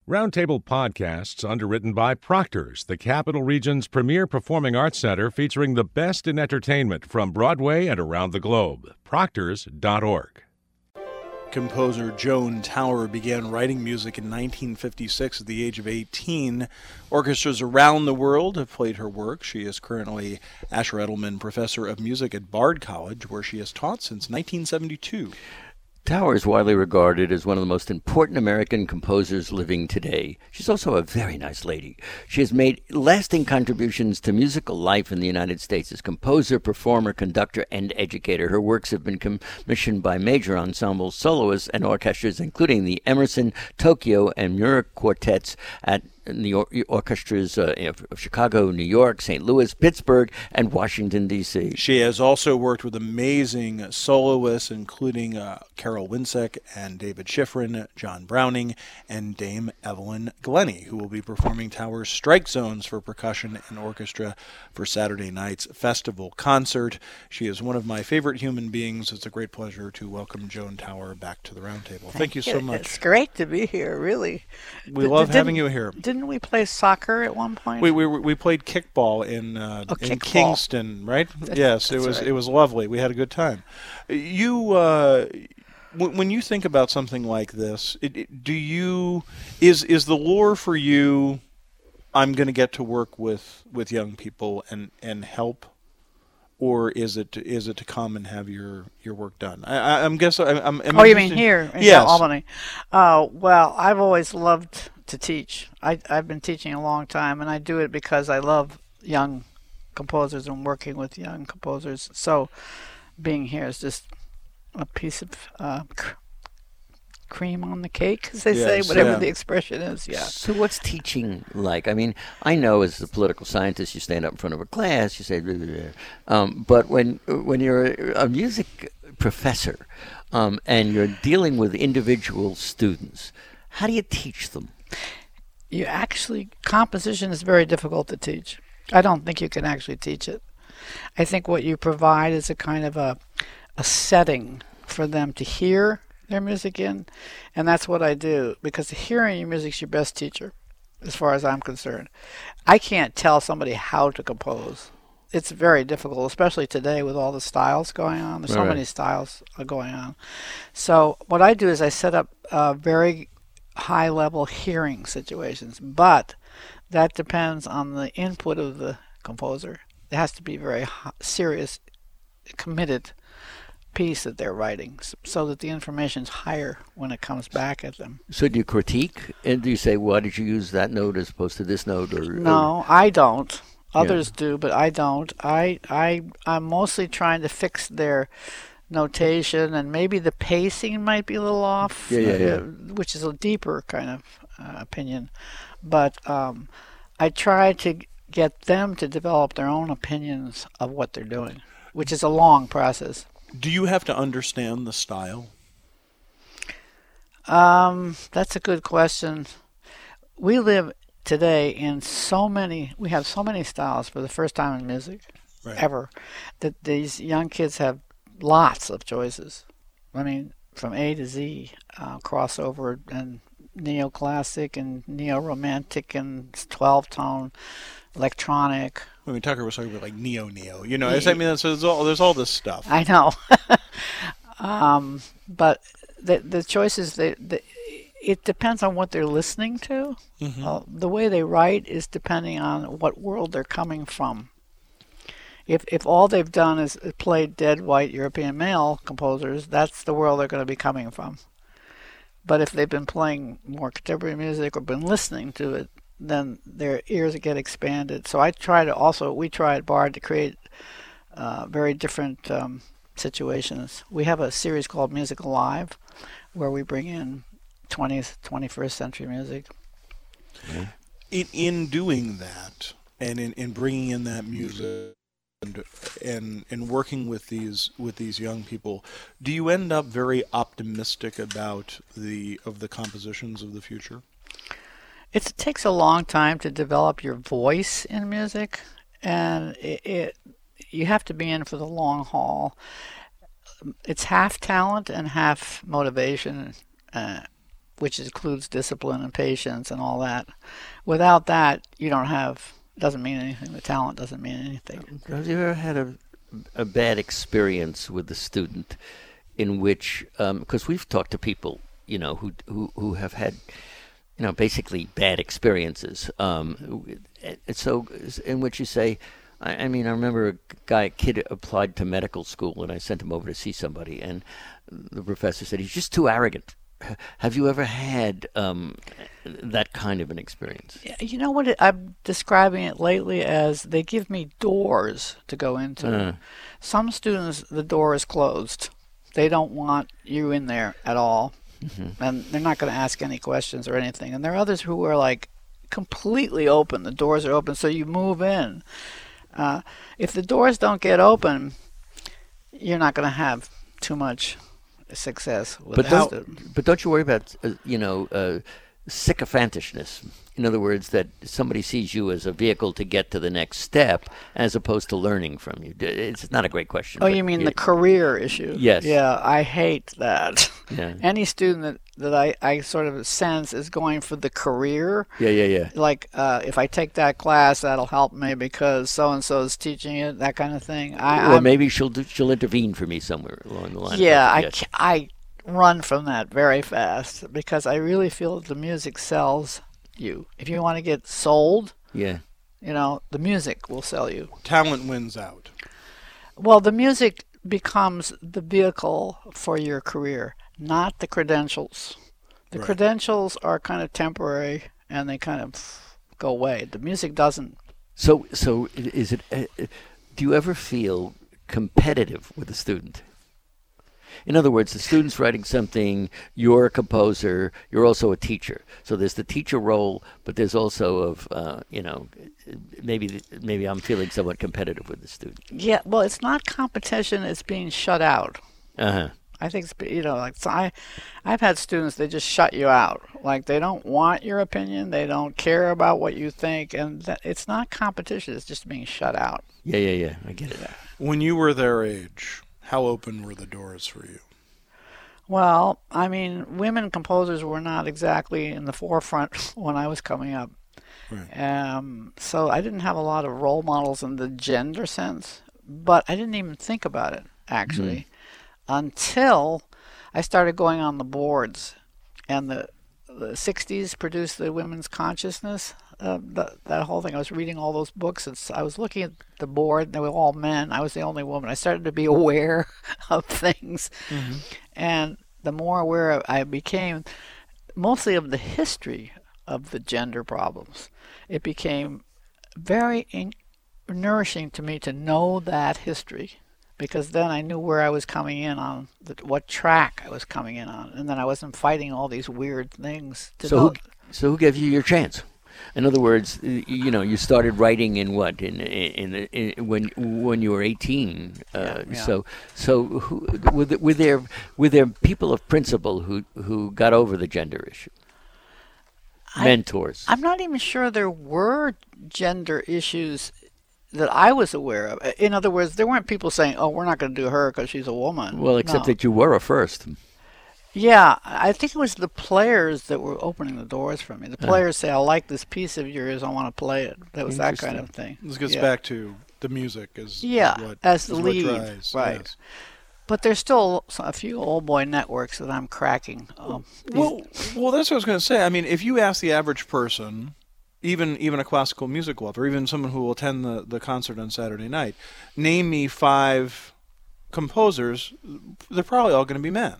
Roundtable Podcasts, underwritten by Proctor's, the Capital Region's premier performing arts center featuring the best in entertainment from Broadway and around the globe. Proctors.org. Composer Joan Tower began writing music in 1956 at the age of 18. Orchestras around the world have played her work. She is currently Asher Edelman Professor of Music at Bard College, where she has taught since 1972. Tower is widely regarded as one of the most important American composers living today. She's also a very nice lady. She has made lasting contributions to musical life in the United States as composer, performer, conductor, and educator. Her works have been commissioned by major ensembles, soloists, and orchestras, including the Emerson, Tokyo, and Muir quartets at the orchestras of Chicago, New York, St. Louis, Pittsburgh, and Washington, D.C. She has also worked with amazing soloists, including Carol Winsek and David Schifrin, John Browning, and Dame Evelyn Glennie, who will be performing Tower's Strike Zones for percussion and orchestra for Saturday night's festival concert. She is one of my favorite human beings. It's a great pleasure to welcome Joan Tower back to the Roundtable. Thank you so much. It's great to be here, really. We love having you here. Didn't we play soccer at one point? We played kickball in Kingston, right? Yes, it was right. It was lovely. We had a good time. You when you think about something like this, is the lure for you? I'm going to get to work with young people and help, or is it to come and have your work done? I'm guessing. You mean here in yes. Albany? Well, I've always loved to teach. I've been teaching a long time, and I do it because I love young composers and working with young composers. So being here is just a piece of cream on the cake, as they say, whatever the expression is. Yeah. So what's teaching like? I mean, I know as a political scientist, you stand up in front of a class, you say, blah, blah, blah. But when you're a music professor and you're dealing with individual students, how do you teach them? Composition is very difficult to teach. I don't think you can actually teach it. I think what you provide is a kind of a setting for them to hear their music in, and that's what I do, because hearing your music is your best teacher, as far as I'm concerned. I can't tell somebody how to compose. It's very difficult, especially today with all the styles going on. There's so many styles going on. So what I do is I set up very high-level hearing situations, but that depends on the input of the composer. It has to be very serious, committed piece that they're writing, so that the information is higher when it comes back at them. So do you critique, and do you say, why did you use that note as opposed to this note? No, I don't. Others do, but I don't. I'm mostly trying to fix their notation, and maybe the pacing might be a little off, which is a deeper kind of opinion. But I try to get them to develop their own opinions of what they're doing, which is a long process. Do you have to understand the style? That's a good question. We live today in we have so many styles for the first time in music, ever, that these young kids have lots of choices. I mean, from A to Z, crossover and neoclassic and neo-romantic and 12-tone electronic. I mean, Tucker was talking about like neo, you know. I mean, there's all this stuff. I know, but the choices it depends on what they're listening to. Mm-hmm. The way they write is depending on what world they're coming from. If all they've done is played dead white European male composers, that's the world they're going to be coming from. But if they've been playing more contemporary music or been listening to it, then their ears get expanded. So we try at Bard to create very different situations. We have a series called Music Alive, where we bring in 20th, 21st century music. In doing that, and in bringing in that music, and working with these young people, do you end up very optimistic about the compositions of the future? It takes a long time to develop your voice in music, and you have to be in for the long haul. It's half talent and half motivation. which includes discipline and patience and all that. Without that, you don't have, doesn't mean anything. The talent doesn't mean anything. Have you ever had a bad experience with a student in which, because we've talked to people, who have had, basically bad experiences. So in which you say, I remember a kid applied to medical school, and I sent him over to see somebody, and the professor said, he's just too arrogant. Have you ever had that kind of an experience? You know what? I'm describing it lately as they give me doors to go into. Some students, the door is closed. They don't want you in there at all. Mm-hmm. And they're not going to ask any questions or anything. And there are others who are like completely open. The doors are open, so you move in. If the doors don't get open, you're not going to have too much success with but don't you worry about sycophantishness? In other words, that somebody sees you as a vehicle to get to the next step as opposed to learning from you. It's not a great question. Oh, you mean the career issue? Yes. Yeah, I hate that. Yeah. Any student that I sort of sense is going for the career. Yeah. Like, if I take that class, that'll help me because so-and-so is teaching it, that kind of thing. Or maybe she'll intervene for me somewhere along the line. Yeah, I run from that very fast because I really feel that the music sells you. If you want to get sold, the music will sell you. Talent wins out. Well, the music becomes the vehicle for your career, not the credentials. The credentials are kind of temporary and they kind of go away. The music doesn't. So is it? Do you ever feel competitive with a student? In other words, the student's writing something, you're a composer, you're also a teacher. So there's the teacher role, but there's also maybe I'm feeling somewhat competitive with the student. Yeah, well, it's not competition, it's being shut out. Uh-huh. I think, I've had students, they just shut you out. Like, they don't want your opinion, they don't care about what you think, and it's not competition, it's just being shut out. Yeah, I get it. When you were their age, how open were the doors for you? Well, women composers were not exactly in the forefront when I was coming up. Right. So I didn't have a lot of role models in the gender sense, but I didn't even think about it, actually, until I started going on the boards. And the 60s produced the Women's Consciousness, that whole thing. I was reading all those books, and I was looking at the board, and they were all men. I was the only woman. I started to be aware of things. Mm-hmm. And the more aware I became, mostly of the history of the gender problems, it became very nourishing to me to know that history, because then I knew where I was coming in on, what track I was coming in on, and then I wasn't fighting all these weird things. So who gave you your chance? In other words, you started writing in what? When you were 18. Yeah. So who, were there people of principle who got over the gender issue? Mentors. I'm not even sure there were gender issues that I was aware of. In other words, there weren't people saying, "Oh, we're not going to do her because she's a woman." Well, except that you were a first. Yeah, I think it was the players that were opening the doors for me. The players say, "I like this piece of yours. I want to play it." That was that kind of thing. This gets back to the music as as the lead, drives, right? Yes. But there's still a few old boy networks that I'm cracking. Well, that's what I was going to say. If you ask the average person, even a classical music lover, even someone who will attend the concert on Saturday night, name me 5 composers, they're probably all going to be men.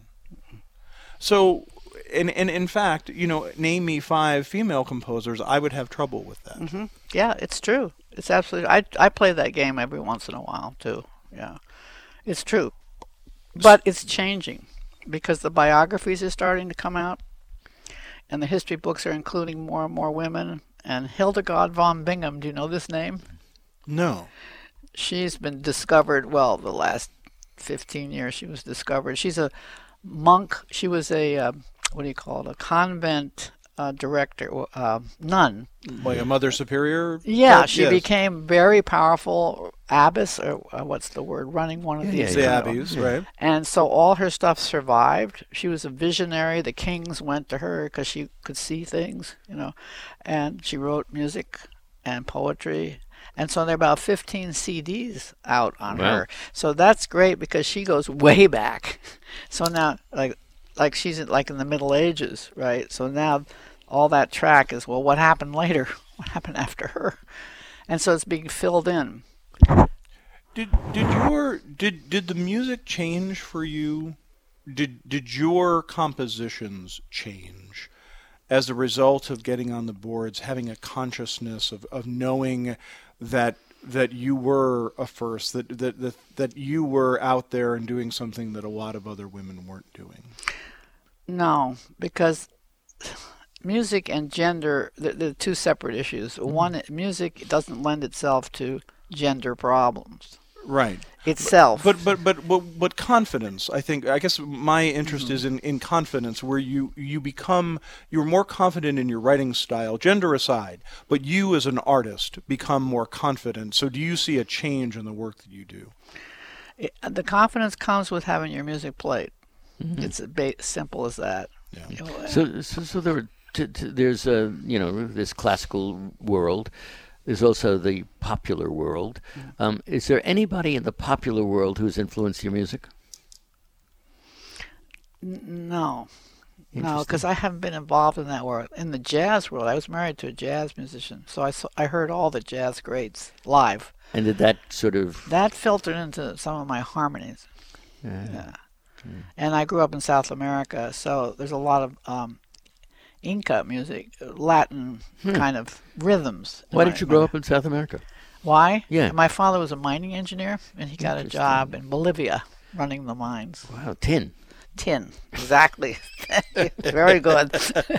So, and in fact, name me 5 female composers, I would have trouble with that. Mm-hmm. Yeah, it's true. It's absolutely. I play that game every once in a while too. Yeah, it's true. But it's changing because the biographies are starting to come out, and the history books are including more and more women. And Hildegard von Bingen, do you know this name? No. She's been discovered, the last 15 years she was discovered. She's a monk. She was a, a convent director, nun. Like a mother superior? Yeah, type? she Yes. became very powerful abbess, or what's the word, running one of these. The abbeys, right? And so all her stuff survived. She was a visionary. The kings went to her because she could see things, and she wrote music and poetry. And so there are about 15 CDs out on her. So that's great because she goes way back. So now, like she's in the Middle Ages, right? So now all that track is, well, what happened later? What happened after her? And so it's being filled in. Did the music change for you? Did your compositions change as a result of getting on the boards, having a consciousness of knowing that you were a first, that you were out there and doing something that a lot of other women weren't doing? No, because music and gender, they're two separate issues. One, music doesn't lend itself to gender problems. Right. Itself. But confidence, I guess my interest is in confidence, where you're more confident in your writing style, gender aside, but you as an artist become more confident. So do you see a change in the work that you do? The confidence comes with having your music played. It's simple as that. Yeah. So there's this classical world. There's also the popular world. Is there anybody in the popular world who's influenced your music? No, because I haven't been involved in that world. In the jazz world, I was married to a jazz musician, so I heard all the jazz greats live. And did that that filtered into some of my harmonies? Yeah. And I grew up in South America, so there's a lot of Inca music, Latin kind of rhythms. Why did you grow up in South America? Why? Yeah. My father was a mining engineer, and he got a job in Bolivia running the mines. Wow, tin, exactly. Very good.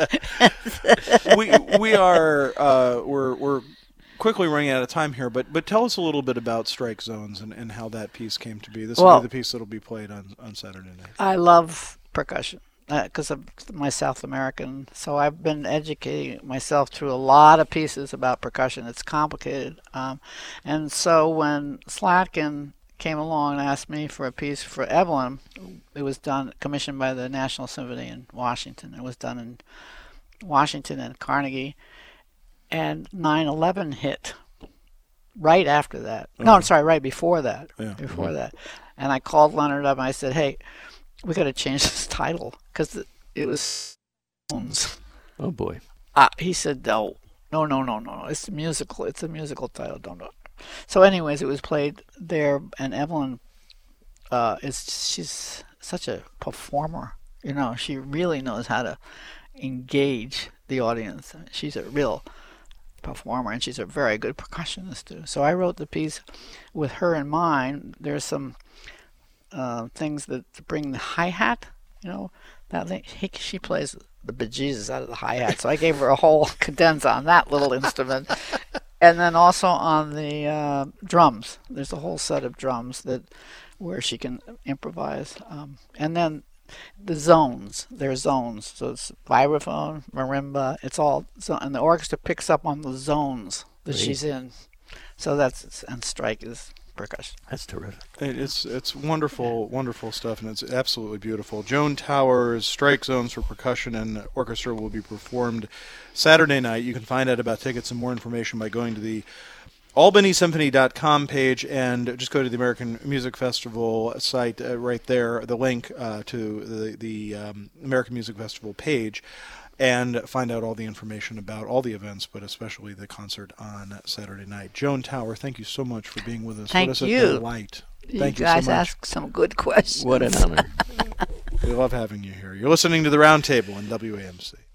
We're quickly running out of time here, but tell us a little bit about Strike Zones and how that piece came to be. This will be the piece that'll be played on Saturday night. I love percussion because of my South American. So I've been educating myself through a lot of pieces about percussion. It's complicated. And so when Slatkin came along and asked me for a piece for Evelyn, it was commissioned by the National Symphony in Washington. It was done in Washington and Carnegie. And 9/11 hit right after that. No, I'm sorry, right before that. Yeah. Before that. And I called Leonard up and I said, hey, we got to change this title because it was Zones. Oh, boy. He said, no. It's a musical. It's a musical title. Don't. So anyways, it was played there. And Evelyn, she's such a performer. She really knows how to engage the audience. She's a real performer, and she's a very good percussionist too. So I wrote the piece with her in mind. There's some things that to bring the hi-hat, that thing. She plays the bejesus out of the hi-hat, so I gave her a whole cadenza on that little instrument. And then also on the drums, there's a whole set of drums where she can improvise. And then the zones, there's zones. So it's vibraphone, marimba, it's all, and the orchestra picks up on the zones that she's in. So and strike is percussion. That's terrific. It's wonderful, wonderful stuff, and it's absolutely beautiful. Joan Towers' Strike Zones for Percussion and Orchestra will be performed Saturday night. You can find out about tickets and more information by going to the AlbanySymphony.com page and just go to the American Music Festival site right there, the link to the American Music Festival page, and find out all the information about all the events, but especially the concert on Saturday night. Joan Tower, thank you so much for being with us. Thank you. What a delight. Thank you guys so much. ask some good questions. What an honor. We love having you here. You're listening to The Roundtable on WAMC.